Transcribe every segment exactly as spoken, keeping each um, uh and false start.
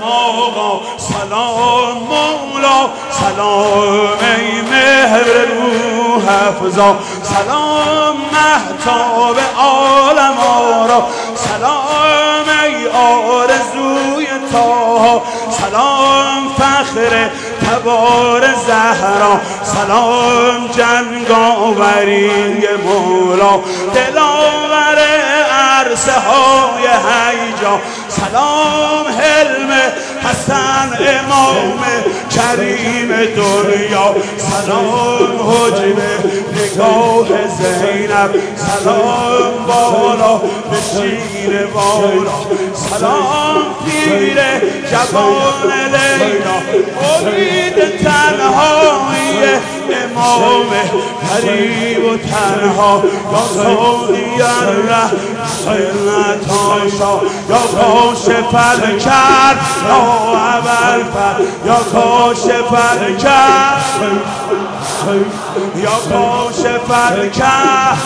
آقا سلام مولا سلام ای مهر روح افزا سلام مهتاب عالم آرا سلام ای آرزوی تاها سلام فخر تبار زهرا سلام جنگاوری مولا دلاور عرصه های هیجا سلام حلم حسن امام کریم دنیا سلام حجب نگاه زینب سلام بالا به شیر بالا سلام پیر جوان لیلا امید تنهایی امام غریب و تنها یا سعودی الله سنت آشا یا کاشف الکرب یا ابوالفضل یا کاشف الکرب یا کاشف الکرب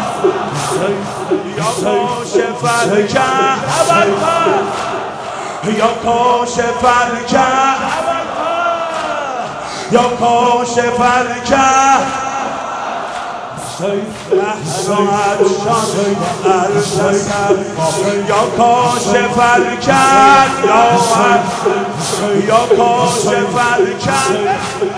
یا کاشف الکرب یا کاشف الکرب یا کاشف الکرب یا کاشف الکرب یا کاشف الکرب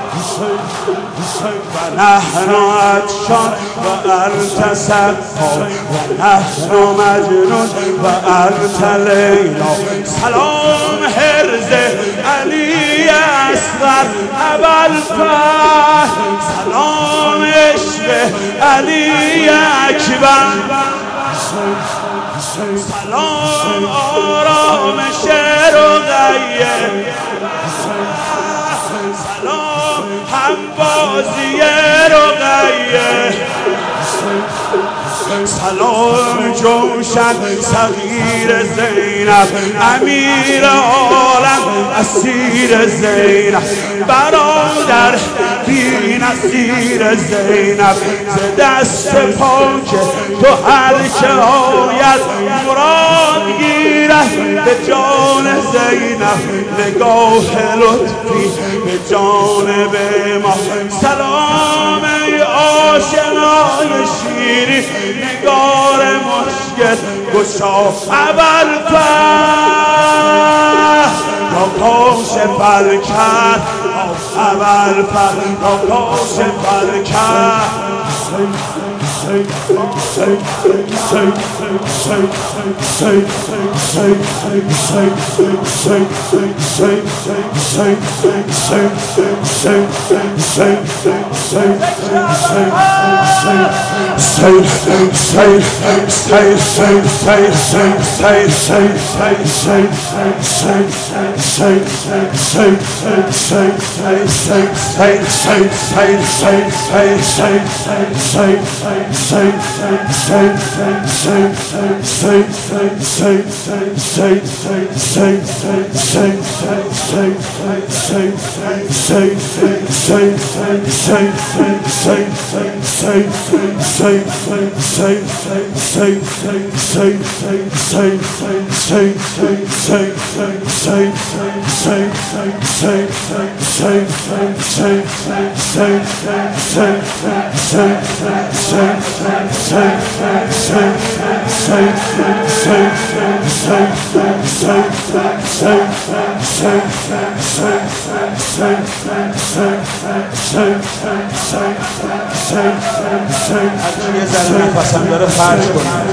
و نحن عطشان و انت صفا و نحن مجنون و انت لیلا سلام حرز علی اصغر ابوالفضل سلام عشق علی اکبر سلام آرامش رقیه سلام همبازی رقیه سلام جوشن صغیر زینب امیر عالم اسیر زینب برادر بی نصیر زینب ز دست پاک تو هر که آید مراد گیرد به جان زینب نگاه لطفی به جانب ما سلام ای آشنای شیری نگار مشکل گشا ابوالفضل یا کاشف الکرب ابوالفضل یا کاشف الکرب هرچی یه ذره نفسم داره فرش کنم